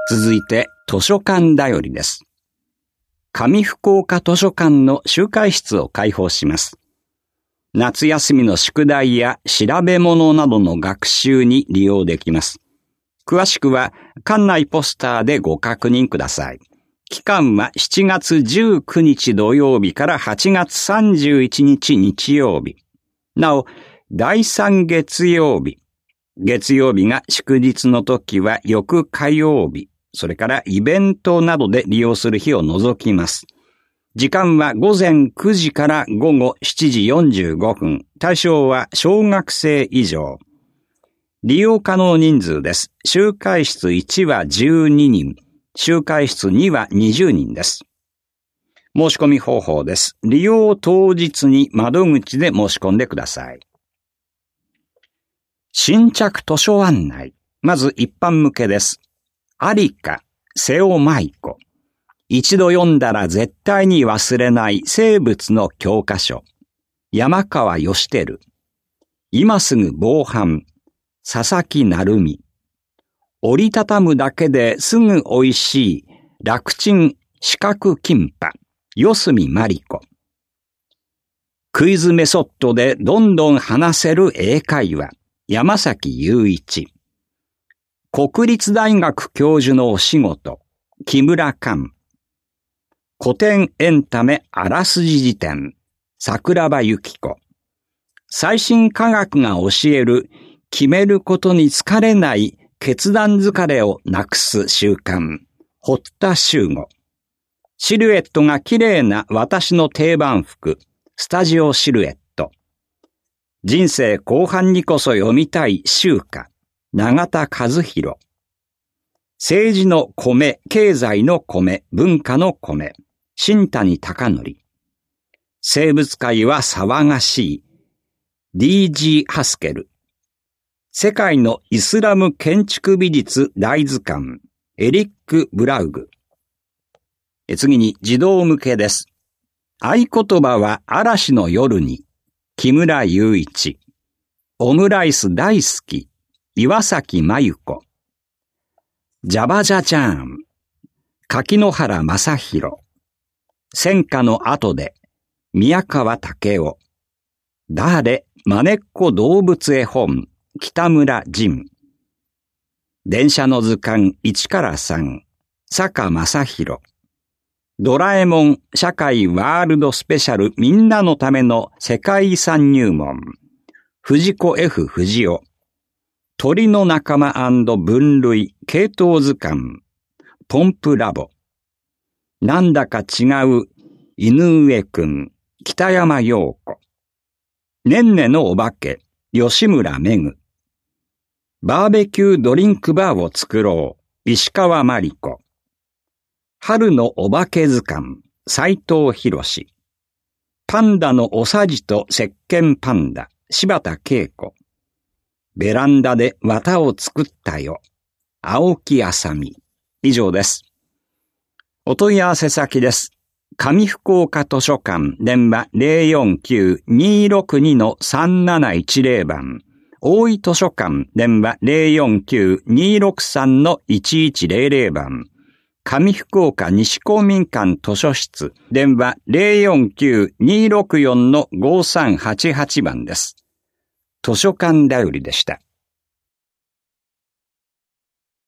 続いて図書館だよりです。上福岡図書館の集会室を開放します。夏休みの宿題や調べ物などの学習に利用できます。詳しくは館内ポスターでご確認ください。期間は7月19日土曜日から8月31日日曜日。なお、第3月曜日が祝日の時は翌火曜日、それからイベントなどで利用する日を除きます。時間は午前9時から午後7時45分。対象は小学生以上。利用可能人数です。集会室1は12人。集会室2は20人です。申し込み方法です。利用当日に窓口で申し込んでください。新着図書案内。まず一般向けです。有香、瀬尾舞子。一度読んだら絶対に忘れない生物の教科書。山川義輝。今すぐ防犯。佐々木成美。折りたたむだけですぐ美味しい楽ちん四角キンパ。四隅真理子。クイズメソッドでどんどん話せる英会話。山崎雄一。国立大学教授のお仕事。木村寛。古典エンタメあらすじ辞典。桜庭由紀子。最新科学が教える決めることに疲れない決断疲れをなくす習慣。堀田修吾。シルエットが綺麗な私の定番服。スタジオシルエット。人生後半にこそ読みたい集歌。永田和弘。政治の米、経済の米、文化の米。新谷貴則。生物界は騒がしい。D.G. ハスケル。世界のイスラム建築美術大図鑑。エリック・ブラウグ。次に児童向けです。合言葉は嵐の夜に。木村雄一。オムライス大好き。岩崎真由子。ジャバジャジャーン。柿野原正宏。戦火の後で。宮川武夫。誰まねっこ動物絵本。北村仁。電車の図鑑1から3。坂正宏。ドラえもん社会ワールドスペシャルみんなのための世界遺産入門。藤子 F 不二雄。鳥の仲間&分類系統図鑑。ポンプラボ。なんだか違う井上くん。北山陽子。ねんねのお化け。吉村めぐ。バーベキュードリンクバーを作ろう。石川真理子。春のお化け図鑑。斉藤博士。パンダのおさじと石鹸パンダ。柴田恵子。ベランダで綿を作ったよ。青木あさみ。以上です。お問い合わせ先です。上福岡図書館電話 049-262-3710 番。大井図書館電話 049-263-1100 番。上福岡西公民館図書室電話 049-264-5388 番です。図書館だよりでした。